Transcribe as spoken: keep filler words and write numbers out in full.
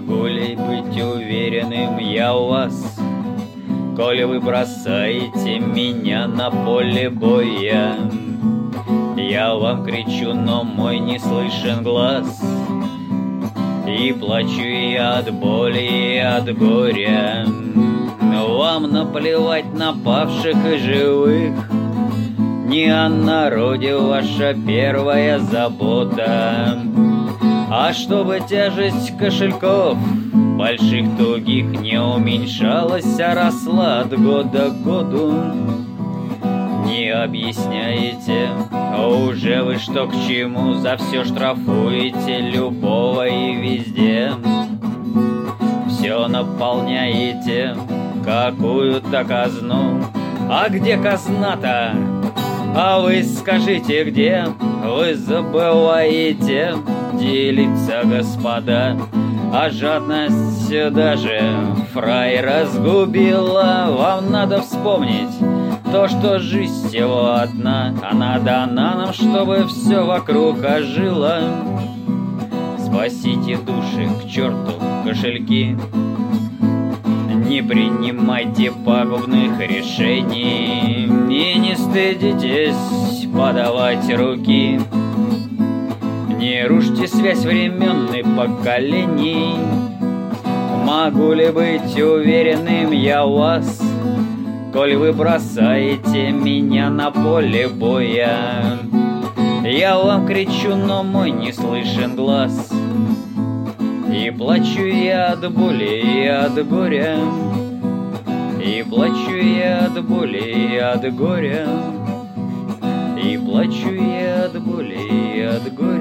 Могу ли быть уверенным я у вас, коли вы бросаете меня на поле боя? Я вам кричу, но мой не слышен глаз, и плачу я от боли и от горя. Вам наплевать на павших и живых, не о народе ваша первая забота, а чтобы тяжесть кошельков больших тугих не уменьшалась, а росла от года к году. Не объясняете уже вы, что к чему, за все штрафуете любого и везде. Все наполняете какую-то казну. А где казна-то? А вы скажите, где? Вы забываете делиться, господа, а жадность даже фрай разгубила. Вам надо вспомнить то, что жизнь всего одна, она дана нам, чтобы все вокруг ожило. Спасите души, к черту кошельки, не принимайте пагубных решений и не стыдитесь подавать руки. Не рушьте связь времен и поколений. Могу ли быть уверенным я у вас, коль вы бросаете меня на поле боя? Я вам кричу, но мой не слышен глаз, и плачу я от боли и от горя, и плачу я от боли и от горя, и плачу я от боли и от горя.